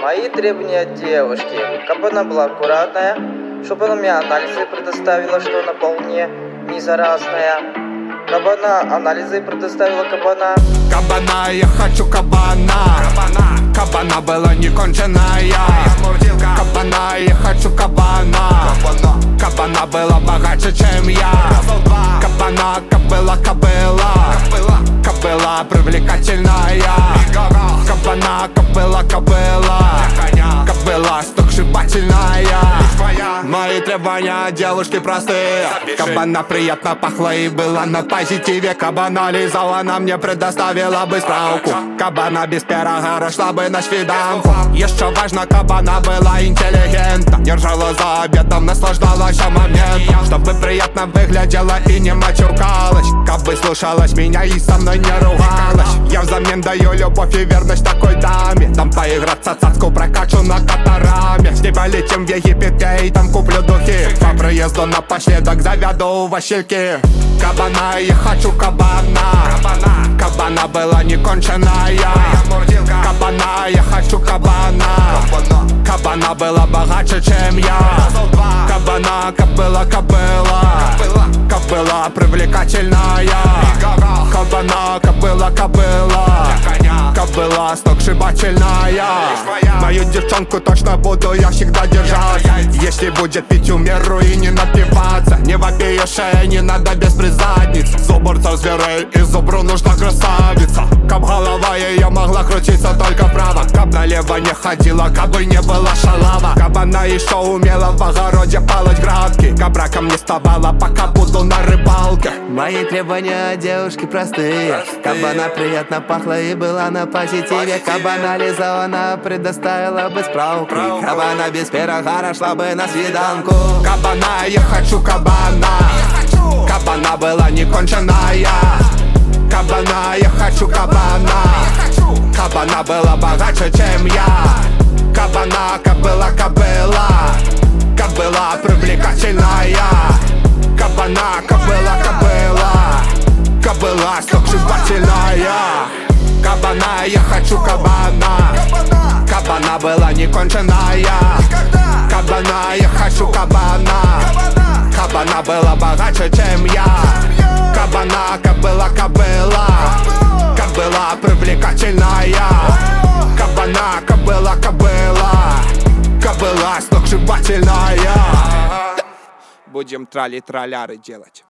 Мои требования от девушки, чтобы она была аккуратная, чтобы она мне анализы предоставила, что она вполне не заразная. Кабана, анализы предоставила кабана. Кабана, я хочу кабана. Кабана была не конченая. Кабана, я хочу кабана. Кабана была богаче, чем я. Кабана, кобыла, кобыла. Кобыла привлекательная. Кабана, кобыла, кобыла. Кобыла сногсшибательная. Мои требования девушки простые. Кабана приятно пахла и была на позитиве. Кабана лизала, она мне предоставила бы справку. Кабана без пирога шла бы на свиданку. Еще важно, кабана была интеллигентна. Держала за обедом, наслаждалась моментом, чтобы приятно выглядела и не матюкалась. Кабы слушалась меня и со мной не ругалась. Я взамен даю любовь и верность такой даме. Там поиграться цацку прокачу на катараме. С тебя летим в Египет, я и там куплю духи. По проезду напоследок заведу васильки. Кабана, я хочу кабана. Кабана была не конченая. Кабана, я хочу кабана. Кабана была богаче, чем я. Кабана, кобыла, кобыла. Кобыла привлекательная. Кабана, кобыла, кобыла. Кобыла сногсшибательная. Мою девчонку точно буду я всегда держать. Если будет пить в меру и не напиваться. Не вопи ее шея, не надо без призадниц. Зубрцев зверей и зубру нужна красавица. Каб голова ее могла крутиться только вправо. Каб налево не ходила, кабы не была шалава. Каб она еще умела в огороде палать градки. Каб раком не вставала, пока буду на рыбалке. Мои требования девушки простые. Кабана приятно пахла и была на позитиве. Кабана лизала, она предоставила бы справку. Кабана без пирога шла бы на свиданку. Кабана, я хочу кабана. Кабана была не конченая. Кабана, я хочу кабана. Кабана была богаче, чем я. Кабана, кобыла, кобыла. Кобыла привлекательная. Кабана, кобыла, кобыла. Кобыла сногсшибательная. Кабана, я хочу кабана. Кабана была не конченая. Кабана, я хочу кабана. Кабана была богаче, чем я. Кабана, кобыла, кобыла. Кобыла привлекательная. Кабана, кобыла, кобыла. Кобыла сногсшибательная. Будем трали-троляры делать.